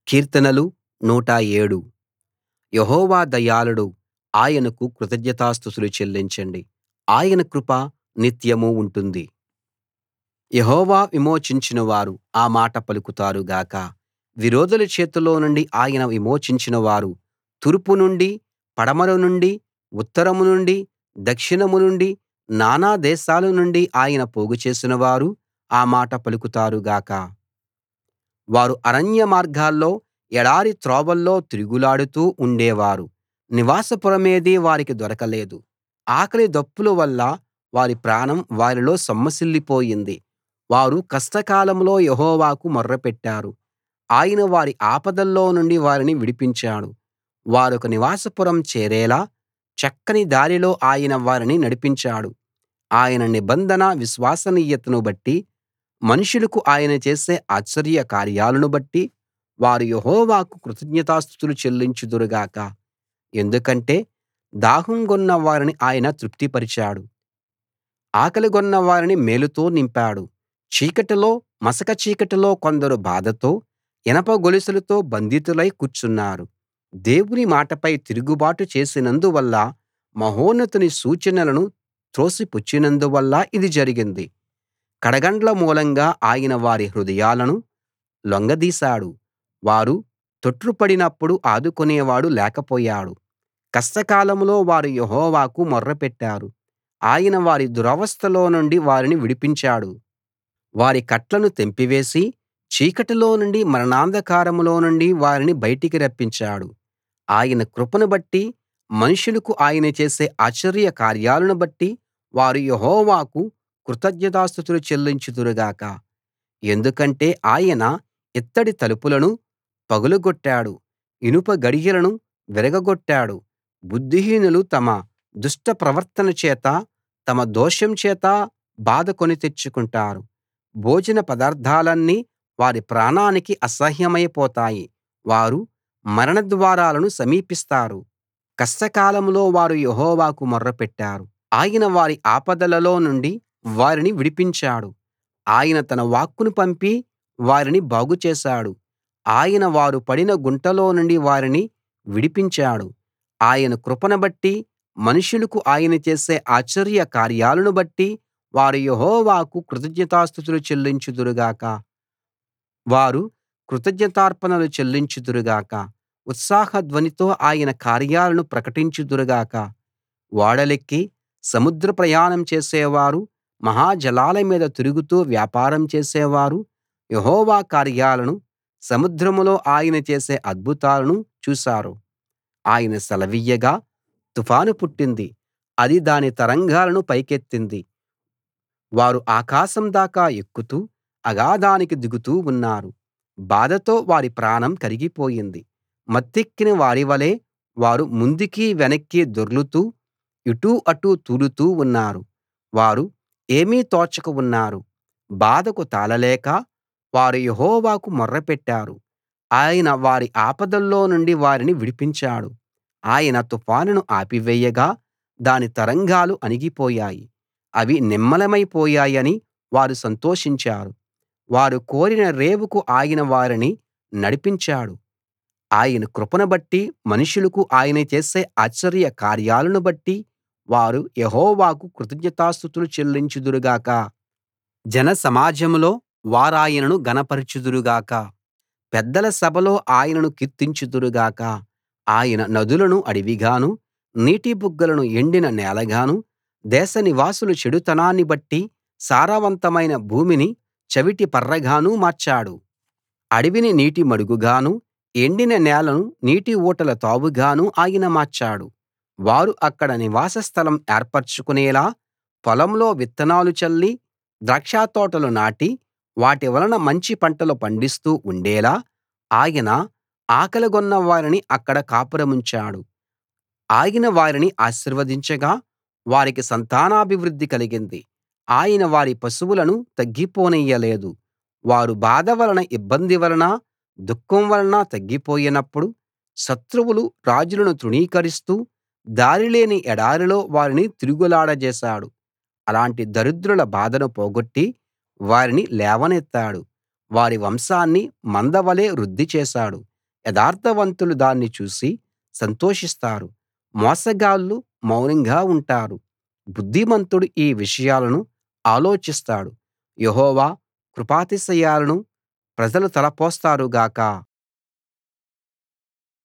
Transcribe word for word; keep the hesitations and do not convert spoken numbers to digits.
కీర్తనలు నూట ఏడు. యెహోవా దయాళుడు, ఆయనకు కృతజ్ఞతాస్తుతులు చెల్లించండి. ఆయన కృప నిత్యమూ ఉంటుంది. యెహోవా విమోచించినవారు ఆ మాట పలుకుతారు గాక. విరోధుల చేతిలో నుండి ఆయన విమోచించినవారు, తూర్పు నుండి, పడమర నుండి, ఉత్తరం నుండి, దక్షిణం నుండి, నానా దేశాల నుండి ఆయన పోగుచేసినవారు ఆ మాట పలుకుతారు గాక. వారు అరణ్య మార్గాల్లో, ఎడారి త్రోవల్లో తిరుగులాడుతూ ఉండేవారు. నివాస పురమేదీ వారికి దొరకలేదు. ఆకలి దప్పుల వల్ల వారి ప్రాణం వారిలో సొమ్మసిల్లిపోయింది. వారు కష్టకాలంలో యెహోవాకు మొర్రపెట్టారు. ఆయన వారి ఆపదల్లో నుండి వారిని విడిపించాడు. వారొక నివాస పురం చేరేలా చక్కని దారిలో ఆయన వారిని నడిపించాడు. ఆయన నిబంధన విశ్వసనీయతను బట్టి, మనుషులకు ఆయన చేసే ఆశ్చర్య కార్యాలను బట్టి వారు యెహోవాకు కృతజ్ఞతాస్తుతులు చెల్లించుదురు గాక. ఎందుకంటే దాహం గొన్న వారిని ఆయన తృప్తిపరిచాడు, ఆకలిగొన్న వారిని మేలుతో నింపాడు. చీకటిలో, మసక చీకటిలో కొందరు బాధతో, ఇనప గొలుసులతో బంధితులై కూర్చున్నారు. దేవుని మాటపై తిరుగుబాటు చేసినందువల్ల, మహోన్నతుని సూచనలను త్రోసిపుచ్చినందువల్ల ఇది జరిగింది. కడగండ్ల మూలంగా ఆయన వారి హృదయాలను లొంగదీశాడు. వారు తొట్రుపడినప్పుడు ఆదుకునేవాడు లేకపోయాడు. కష్టకాలంలో వారు యెహోవాకు మొర్రపెట్టారు. ఆయన వారి దురవస్థలో నుండి వారిని విడిపించాడు. వారి కట్లను తెంపివేసి, చీకటిలో నుండి, మరణాంధకారంలో నుండి వారిని బయటికి రప్పించాడు. ఆయన కృపను బట్టి, మనుషులకు ఆయన చేసే ఆశ్చర్య కార్యాలను బట్టి వారు యెహోవాకు కృతజ్ఞతాస్తుతులు చెల్లించుదురు గాక. ఎందుకంటే ఆయన ఇత్తడి తలుపులను పగులగొట్టాడు, ఇనుప గడియలను విరగగొట్టాడు. బుద్ధిహీనులు తమ దుష్ట ప్రవర్తన చేత, తమ దోషం చేత బాధ కొని తెచ్చుకుంటారు. భోజన పదార్థాలన్నీ వారి ప్రాణానికి అసహ్యమైపోతాయి. వారు మరణ ద్వారాలను సమీపిస్తారు. కష్టకాలంలో వారు యెహోవాకు మొర్రపెట్టారు. ఆయన వారి ఆపదలలో నుండి వారిని విడిపించాడు. ఆయన తన వాక్కును పంపి వారిని బాగుచేశాడు. ఆయన వారు పడిన గుంటలో నుండి వారిని విడిపించాడు. ఆయన కృపను బట్టి, మనుషులకు ఆయన చేసే ఆశ్చర్య కార్యాలను బట్టి వారు యెహోవాకు కృతజ్ఞతాస్తుతులు చెల్లించుదురు గాక. వారు కృతజ్ఞతార్పణలు చెల్లించుదురు గాక. ఉత్సాహ ధ్వనితో ఆయన కార్యాలను ప్రకటించుదురు గాక. ఓడలెక్కి సముద్ర ప్రయాణం చేసేవారు, మహా జలాల మీద తిరుగుతూ వ్యాపారం చేసేవారు యెహోవా కార్యాలను, సముద్రంలో ఆయన చేసే అద్భుతాలను చూశారు. ఆయన సెలవియ్యగా తుఫాను పుట్టింది, అది దాని తరంగాలను పైకెత్తింది. వారు ఆకాశం దాకా ఎక్కుతూ, అగాధానికి దిగుతూ ఉన్నారు. బాధతో వారి ప్రాణం కరిగిపోయింది. మత్తెక్కిన వారివలె వారు ముందుకీ వెనక్కీ దొర్లుతూ, ఇటూ అటూ తూలుతూ ఉన్నారు. వారు ఏమీ తోచక ఉన్నారు. బాధకు తాళలేక వారు యెహోవాకు మొర్రపెట్టారు. ఆయన వారి ఆపదల్లో నుండి వారిని విడిపించాడు. ఆయన తుఫానును ఆపివేయగా దాని తరంగాలు అణిగిపోయాయి. అవి నిమ్మళమైపోయాయని వారు సంతోషించారు. వారు కోరిన రేవుకు ఆయన వారిని నడిపించాడు. ఆయన కృపను బట్టి, మనుషులకు ఆయన చేసే ఆశ్చర్య కార్యాలను బట్టి వారు యెహోవాకు కృతజ్ఞతాస్తుతులు చెల్లించుదురు గాక. జన సమాజంలో వారాయనను ఘనపరచుదురు గాక. పెద్దల సభలో ఆయనను కీర్తించుదురు గాక. ఆయన నదులను అడవిగాను, నీటి బుగ్గలను ఎండిన నేలగాను, దేశ నివాసుల చెడుతనాన్ని బట్టి సారవంతమైన భూమిని చవిటి పర్రగాను మార్చాడు. అడవిని నీటి మడుగుగాను, ఎండిన నేలను నీటి ఊటల తావుగాను ఆయన మార్చాడు. వారు అక్కడ నివాస స్థలం ఏర్పరచుకునేలా, పొలంలో విత్తనాలు చల్లి, ద్రాక్షతోటలు నాటి, వాటి వలన మంచి పంటలు పండిస్తూ ఉండేలా ఆయన ఆకలిగొన్న వారిని అక్కడ కాపురముంచాడు. ఆయన వారిని ఆశీర్వదించగా వారికి సంతానాభివృద్ధి కలిగింది. ఆయన వారి పశువులను తగ్గిపోనియ్యలేదు. వారు బాధ వలన, ఇబ్బంది వలన, దుఃఖం వలన తగ్గిపోయినప్పుడు శత్రువులు రాజులను తృణీకరిస్తూ, దారిలేని ఎడారిలో వారిని తిరుగులాడజేశాడు. అలాంటి దరిద్రుల బాధను పోగొట్టి వారిని లేవనెత్తాడు. వారి వంశాన్ని మందవలె వృద్ధి చేశాడు. యథార్థవంతులు దాన్ని చూసి సంతోషిస్తారు మోసగాళ్ళు మౌనంగా ఉంటారు బుద్ధిమంతుడు ఈ విషయాలను ఆలోచిస్తాడు యెహోవా కృపాతిశయాలను ప్రజలు తలపోస్తారు గాక